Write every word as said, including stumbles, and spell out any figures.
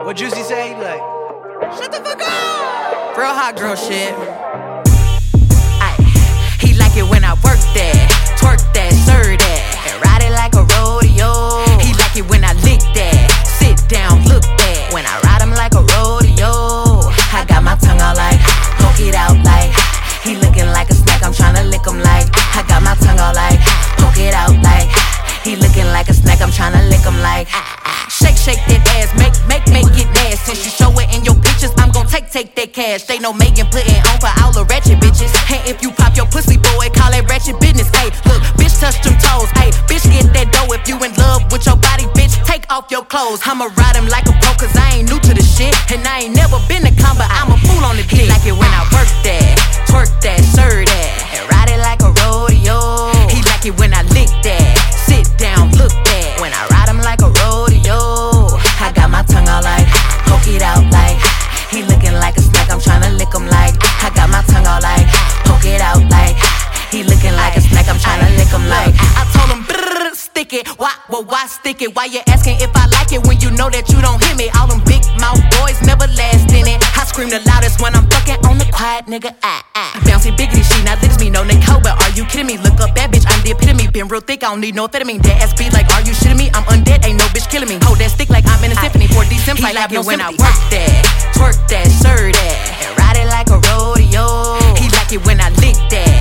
What Juicy say? He like, shut the fuck up. Real hot girl shit. Ay, he like it when I work that, twerk that, serve that, and ride it like a rodeo. He like it when I lick that, sit down, look back, when I ride him like a rodeo. I got my tongue out like, poke it out like, he looking like a snack, I'm tryna lick him like. I got my tongue out like, poke it out like, he looking like a snack, I'm tryna lick him like. Shake, shake that ass, make, make, make it nasty. Since you show it in your pictures, I'm gon' take, take that cash. They know Megan putting on for all the ratchet bitches. And if you pop your pussy, boy, call it ratchet business. Hey, look, bitch, touch them toes. Hey, bitch, get that dough. If you in love with your body, bitch, take off your clothes. I'ma ride him like a pro, cause I ain't new to the shit. And I ain't never been to combo, I'm a fool on the dick. He like it when I work that, twerk that, serve that, and ride it like a rodeo. He like it when I lick that, sit down, look back, when I ride him like a rodeo. I got my tongue out like, poke it out like, he looking like a snack, I'm tryna lick him like. I got my tongue out like, poke it out like, he looking like a snack, I'm tryna lick him like. I told him, brrr, stick it, why, well, why stick it? Why you asking if I like it when you know that you don't hit me? All them big mouth boys never last in it. I scream the loudest when I'm fucking on the quiet nigga. Ah, ah. Bouncy biggity, she not licks me, no Nicole, but are you kidding me? Look up that bitch, I'm the epitome. Been real thick, I don't need no amphetamine. That ass beat like, are you shitting me? I'm undead, ain't no bitch killing me. Hold that stick like I'm in a symphony. For these Sims, like I have no when sympathy. I work that, twerk that, serve that, and ride it like a rodeo. He like it when I lick that,